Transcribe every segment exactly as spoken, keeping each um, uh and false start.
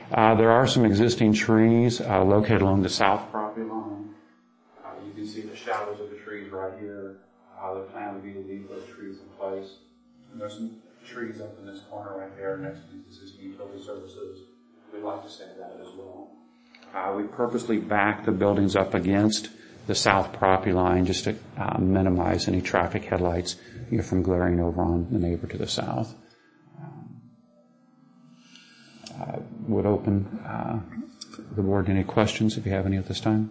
Uh, there are some existing trees uh, located along the south property line. Uh, you can see the shadows of the trees right here. Uh, the plan would be to leave those trees in place. And there's some trees up in this corner right there next to these existing utility services. We'd like to save that as well. Uh, we purposely back the buildings up against the south property line just to uh, minimize any traffic headlights, you know, from glaring over on the neighbor to the south. Um, uh, would open uh, the board to any questions if you have any at this time.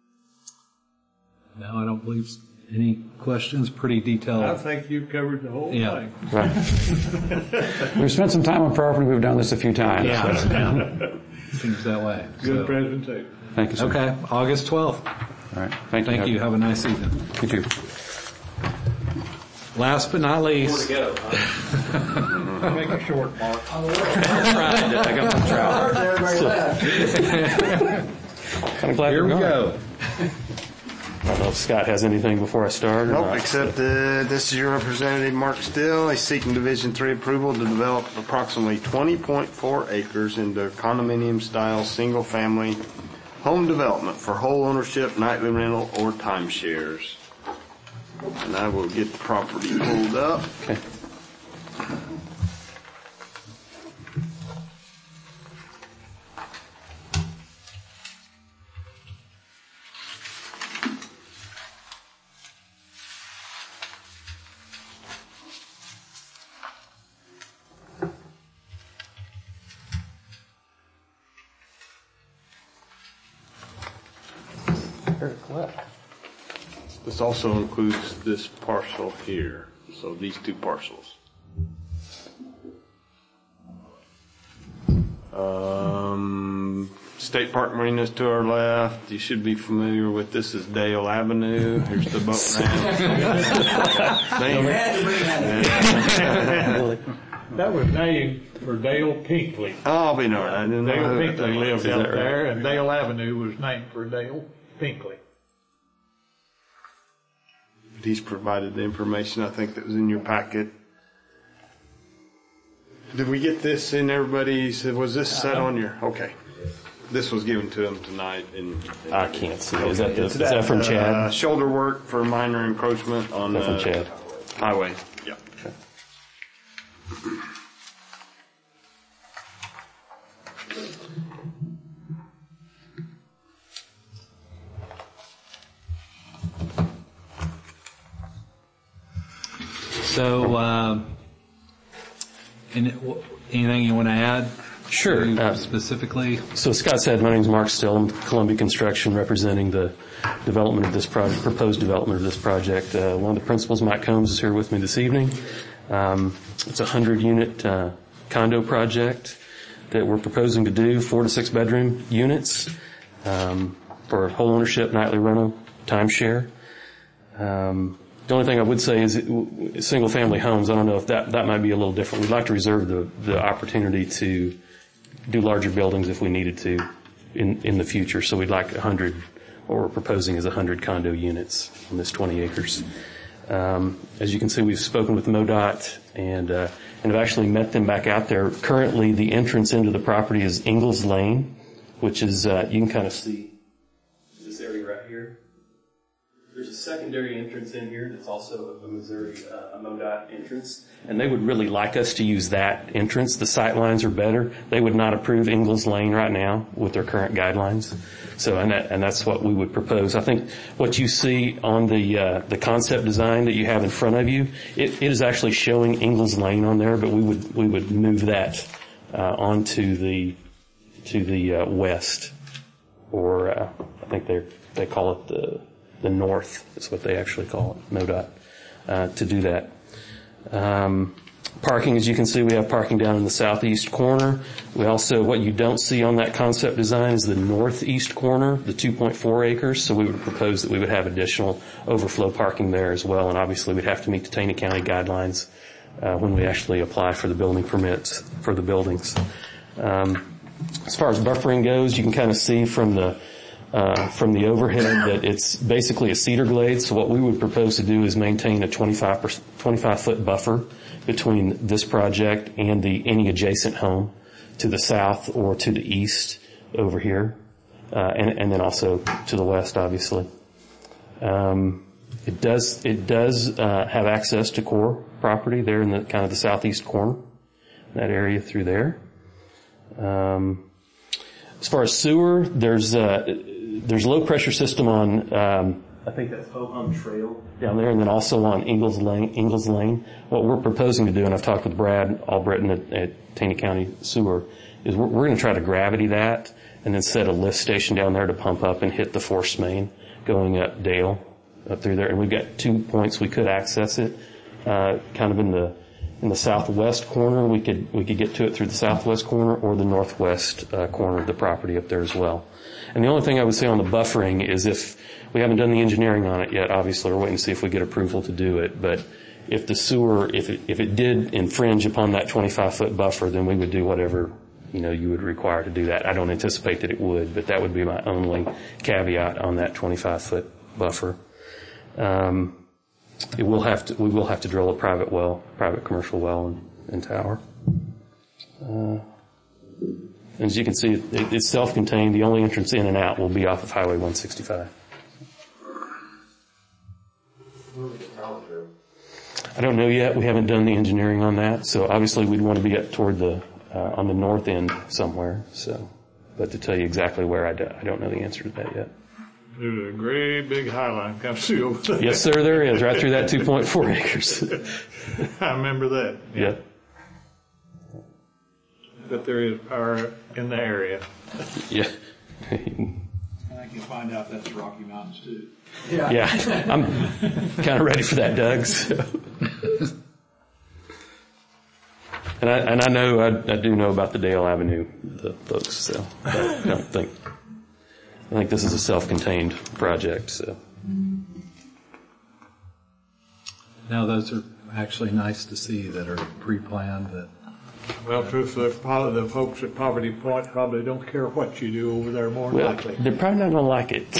No, I don't believe so. Any questions? Pretty detailed. I think you've covered the whole yeah. thing. Right. We've spent some time on property. We've done this a few times. Yeah. So. yeah. Seems that way. Good so. presentation. Thank you, sir. Okay, August twelfth. All right. Thank you. Thank you. Have a nice evening. You too. Last but not least. Where to go, huh? Make it short, Mark. I got my trout. Everybody left. Kind of glad Here we you're go. gone. I don't know if Scott has anything before I start. Or Nope, not. except uh, this is your representative, Mark Still. He's seeking Division three approval to develop approximately twenty point four acres into condominium-style single-family home development for whole ownership, nightly rental, or timeshares. And I will get the property pulled up. Okay. This also includes this parcel here, so these two parcels. Um, State Park Marinas to our left. You should be familiar with this is Dale Avenue. Here's the boat ramp. That was named for Dale Pinkley. Oh, I'll be darned. I didn't know Dale who Pinkley they lived lived out there. there, and Dale Avenue was named for Dale Pinkley. He's provided the information, I think, that was in your packet. Did we get this in everybody's, was this set on your, okay. This was given to him tonight. In, in I can't see. Is that, the, It's is that from uh, Chad? shoulder work for minor encroachment on Is that the from Chad? highway. Yeah. Okay. So, um, and it, w- anything you want to add? Sure. You Uh, specifically? So Scott said, my name is Mark Still. I'm Columbia Construction, representing the development of this project, proposed development of this project. Uh, one of the principals, Mike Combs, is here with me this evening. Um, it's a hundred-unit uh, condo project that we're proposing to do, four to six bedroom units um, for whole ownership, nightly rental, timeshare. Um, The only thing I would say is it, single-family homes, I don't know if that, that might be a little different. We'd like to reserve the, the opportunity to do larger buildings if we needed to in, in the future. So we'd like one hundred, what we're proposing is one hundred condo units on this twenty acres. Um, as you can see, we've spoken with MoDOT and, uh, and have actually met them back out there. Currently, the entrance into the property is Ingalls Lane, which is, uh, you can kind of see this area right here. There's a secondary entrance in here that's also a Missouri, uh, a MoDOT entrance, and they would really like us to use that entrance. The sight lines are better. They would not approve Ingalls Lane right now with their current guidelines. So, and that, and that's what we would propose. I think what you see on the, uh, the concept design that you have in front of you, it, it is actually showing Ingalls Lane on there, but we would, we would move that, uh, onto the, to the, uh, west, or, uh, I think they they call it the, the north is what they actually call it, MoDOT, uh, to do that. Um, parking, as you can see, we have parking down in the southeast corner. We also, what you don't see on that concept design is the northeast corner, the two point four acres. So we would propose that we would have additional overflow parking there as well. And obviously we'd have to meet the Taney County guidelines, uh, when we actually apply for the building permits for the buildings. Um, as far as buffering goes, you can kind of see from the Uh, from the overhead that it's basically a cedar glade. So what we would propose to do is maintain a twenty-five foot buffer between this project and the any adjacent home. to the south or to the east over here, uh, and, and then also to the west, obviously. Um, it does it does uh, have access to core property there in the kind of the southeast corner, that area through there. Um, as far as sewer, there's uh, there's a low pressure system on. Um, I think that's Ho-Hum Trail down there, and then also on Ingalls Lane. Ingalls Lane. What we're proposing to do, and I've talked with Brad Albritton at, at Taney County Sewer, is we're, we're going to try to gravity that and then set a lift station down there to pump up and hit the force main going up Dale, up through there. And we've got two points we could access it, uh, kind of in the in the southwest corner. We could we could get to it through the southwest corner or the northwest uh, corner of the property up there as well. And the only thing I would say on the buffering is if we haven't done the engineering on it yet, obviously we're waiting to see if we get approval to do it, but if the sewer, if it, if it did infringe upon that twenty-five foot buffer, then we would do whatever, you know, you would require to do that. I don't anticipate that it would, but that would be my only caveat on that twenty-five foot buffer. Um, it will have to, we will have to drill a private well, private commercial well and, and tower. Uh, as you can see, it, it's self-contained. The only entrance in and out will be off of Highway one sixty-five. I don't know yet. We haven't done the engineering on that, so obviously we'd want to be up toward the uh, on the north end somewhere. So, but to tell you exactly where, I, do, I don't know the answer to that yet. There's a great big highline come through over there. Yes, sir, there is, right through that two point four acres. I remember that. Yeah. But there is power in the area. Yeah. I think you'll find out that's the Rocky Mountains too. Yeah. Yeah. I'm kind of ready for that, Doug. So. And I and I know I, I do know about the Dale Avenue, the folks. So I don't think I think this is a self-contained project. So. Now those are actually nice to see that are pre-planned. That Well, truthfully, probably the folks at Poverty Point probably don't care what you do over there more than Well, likely. they're probably not going to like it.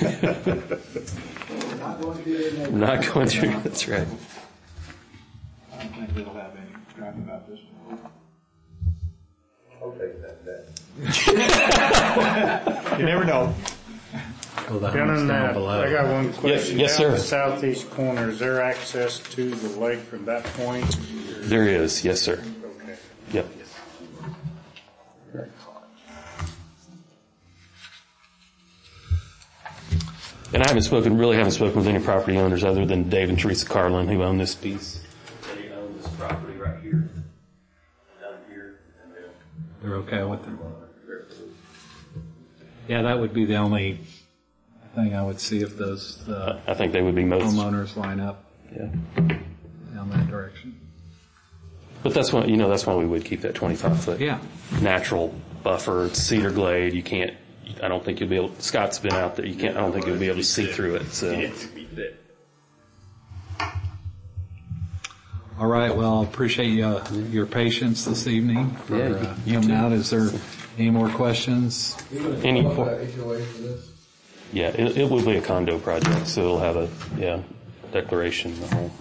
Not going to. That's right. I don't think they'll have any crap about this one. I'll take that bet. You never know. oh, the Down homes in down that, below. I got one question. yes, Down sir. the southeast corner, is there access to the lake from that point? There is, yes, sir. Okay. Yep. And I haven't spoken, really haven't spoken with any property owners other than Dave and Teresa Carlin, who own this piece. They own this property right here, down here, and then They're okay with it. Yeah, that would be the only thing I would see if those uh, I think they would be most. homeowners line up Yeah. down that direction. But that's why, you know, that's why we would keep that twenty-five foot Yeah. natural buffer. It's cedar glade. You can't, I don't think you'll be able, Scott's been out there. You can't, I don't think you'll be able to see through it. So. All right. Well, appreciate uh, your patience this evening for Yeah, you- uh, you coming too. out. Is there any more questions? Any, yeah, it, it will be a condo project, so it'll have a, yeah, declaration, the whole.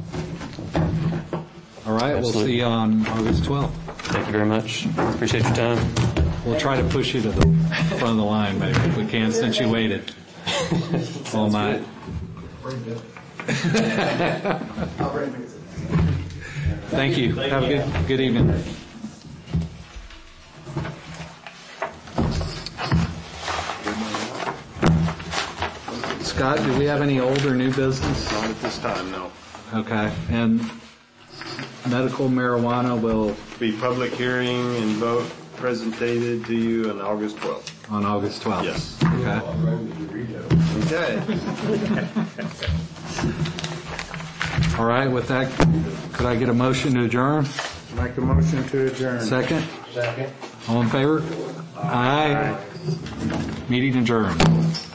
All right. We'll Absolutely. see you on August twelfth. Thank you very much. Appreciate your time. We'll try to push you to the front of the line, maybe, if we can, since you waited all night. Thank you. Have a good, good evening. Scott, do we have any old or new business? Not at this time, no. Okay. And medical marijuana will Be public hearing and vote presented to you on August twelfth. on August twelfth. Yes. Okay. Okay. All right. With that, could I get a motion to adjourn? Make a motion to adjourn. Second? Second. All in favor? Aye. Meeting adjourned.